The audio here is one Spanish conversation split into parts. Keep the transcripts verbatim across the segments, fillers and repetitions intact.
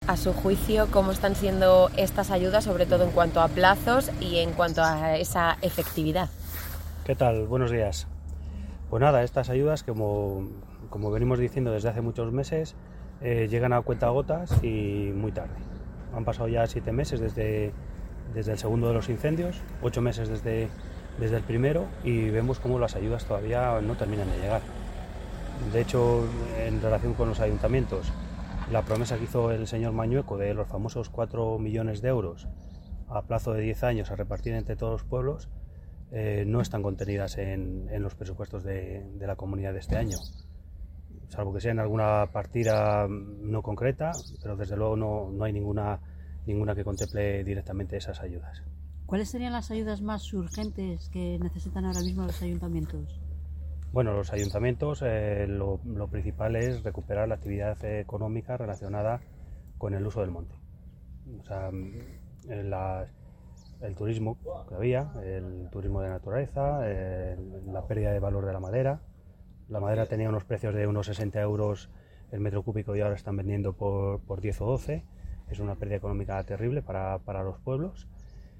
A su juicio, ¿cómo están siendo estas ayudas, sobre todo en cuanto a plazos y en cuanto a esa efectividad? ¿Qué tal? Buenos días. Pues nada, estas ayudas, como, como venimos diciendo desde hace muchos meses, eh, llegan a cuentagotas y muy tarde. Han pasado ya siete meses desde, desde el segundo de los incendios, ocho meses desde, desde el primero, y vemos cómo las ayudas todavía no terminan de llegar. De hecho, en relación con los ayuntamientos, la promesa que hizo el señor Mañueco de los famosos cuatro millones de euros a plazo de diez años a repartir entre todos los pueblos, eh, no están contenidas en, en los presupuestos de, de la comunidad de este año, salvo que sea en alguna partida no concreta, pero desde luego no, no hay ninguna, ninguna que contemple directamente esas ayudas. ¿Cuáles serían las ayudas más urgentes que necesitan ahora mismo los ayuntamientos? Bueno, los ayuntamientos, eh, lo, lo principal es recuperar la actividad económica relacionada con el uso del monte. O sea, la, el turismo que había, el turismo de naturaleza, eh, la pérdida de valor de la madera. La madera tenía unos precios de unos sesenta euros el metro cúbico y ahora están vendiendo por, por diez o doce. Es una pérdida económica terrible para, para los pueblos.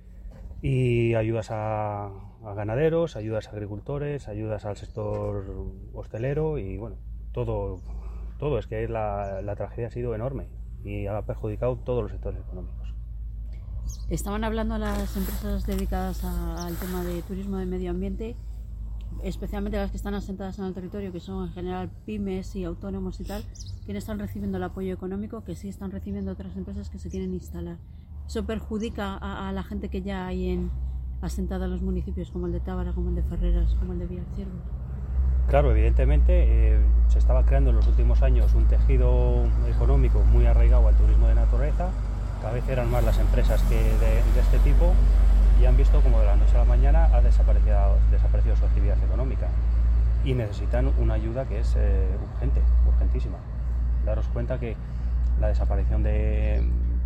Y ayudas a, a ganaderos, ayudas a agricultores, ayudas al sector hostelero y bueno, todo, todo es que la, la tragedia ha sido enorme y ha perjudicado todos los sectores económicos. Estaban hablando las empresas dedicadas a, al tema de turismo de medio ambiente, especialmente las que están asentadas en el territorio, que son en general pymes y autónomos y tal, que no están recibiendo el apoyo económico que sí están recibiendo otras empresas que se quieren instalar. ¿Eso perjudica a, a la gente que ya hay en, asentada en los municipios como el de Tábara, como el de Ferreras, como el de Villarciervo? Claro, evidentemente eh, se estaba creando en los últimos años un tejido económico muy arraigado al turismo de naturaleza. Cada vez eran más las empresas que de, de este tipo y han visto como de la noche a la mañana ha desaparecido, desaparecido su actividad económica y necesitan una ayuda que es eh, urgente, urgentísima. Daros cuenta que la desaparición de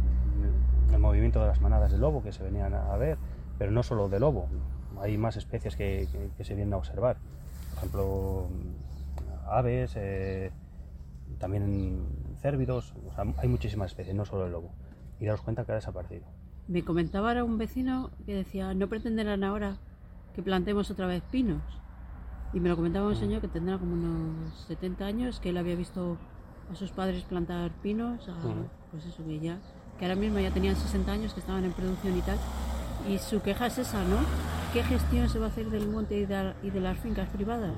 el movimiento de las manadas de lobo que se venían a ver, pero no solo de lobo, hay más especies que, que, que se vienen a observar, por ejemplo aves, eh, también cérvidos, o sea, hay muchísimas especies, no solo el lobo, y daros cuenta que ha desaparecido. Me comentaba ahora un vecino que decía, no pretenderán ahora que plantemos otra vez pinos, y me lo comentaba un señor que tendrá como unos setenta años, que él había visto a sus padres plantar pinos, a, uh-huh. pues eso, que ya que ahora mismo ya tenían sesenta años, que estaban en producción y tal, y su queja es esa, ¿no? ¿Qué gestión se va a hacer del monte y de, y de las fincas privadas?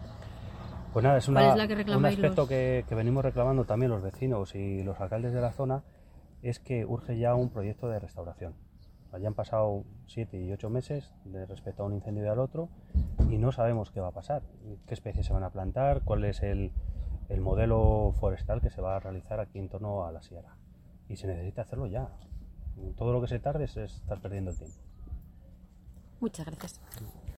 Pues nada, es, una, es la que un aspecto los... que, que venimos reclamando también los vecinos y los alcaldes de la zona, es que urge ya un proyecto de restauración. Ya han pasado siete y ocho meses de respecto a un incendio y al otro y no sabemos qué va a pasar, qué especies se van a plantar, cuál es el, el modelo forestal que se va a realizar aquí en torno a la sierra. Y se necesita hacerlo ya. Todo lo que se tarde es estar perdiendo el tiempo. Muchas gracias.